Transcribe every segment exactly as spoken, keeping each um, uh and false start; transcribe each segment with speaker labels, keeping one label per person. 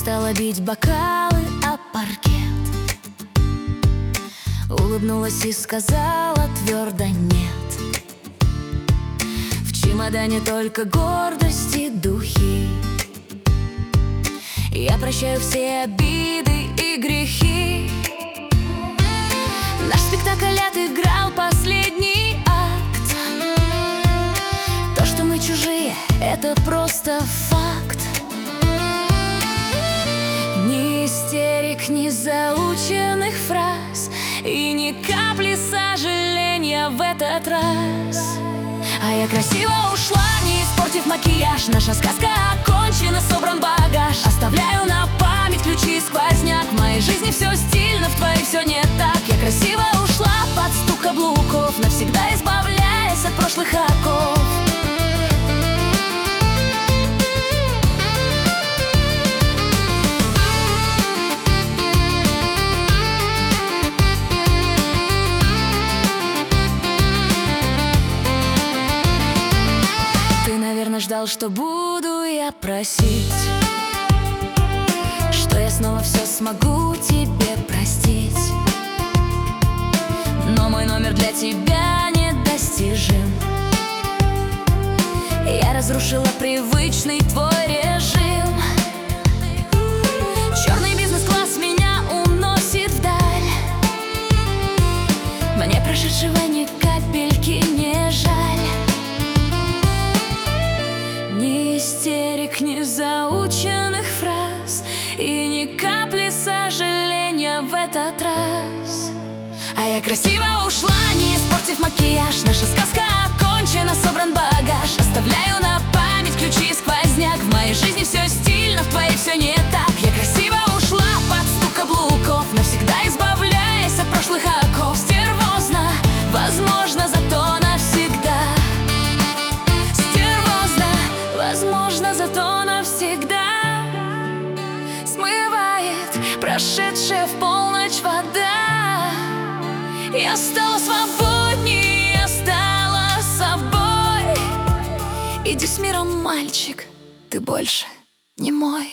Speaker 1: стала бить бокалы о паркет, улыбнулась и сказала твердо нет. В чемодане только гордость и духи. Я прощаю все обиды и грехи. Наш спектакль отыграл последний акт. То, что мы чужие, это просто факт. Ни истерик, ни заученных фраз и ни капли сожаления в этот раз. А я красиво ушла, не испортив макияж. Наша сказка окончена, собран багаж. Оставляю на память ключи и сквозняк. В моей жизни все стильно, в твоей все не так. Я красиво ушла под стук каблуков, навсегда избавляясь от прошлых оков. Ждал, что буду я просить, что я снова все смогу тебе простить. Но мой номер для тебя недостижим. Я разрушила привычный твой режим. Черный бизнес-класс меня уносит вдаль. Мне прошедшего ни капельки не жаль. Ни истерик, ни заученных фраз и ни капли сожаления в этот раз. А я красиво ушла, не испортив макияж. Наша сказка окончена, собран багаж. Оставляю на память ключи и сквозняк. В моей жизни все стильно, в твоей все не так. Я красиво ушла под стук каблуков, навсегда избавляясь от прошлых оков. Стервозно, возможно, зато навсегда. Возможно, зато навсегда смывает прошедшая в полночь вода. Я стала свободнее, я стала собой. Иди с миром, мальчик, ты больше не мой.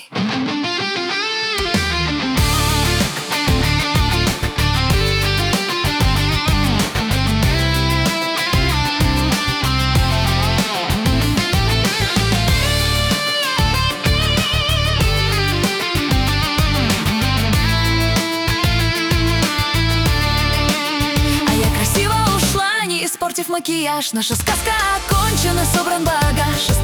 Speaker 1: Испортив макияж, наша сказка окончена, собран багаж.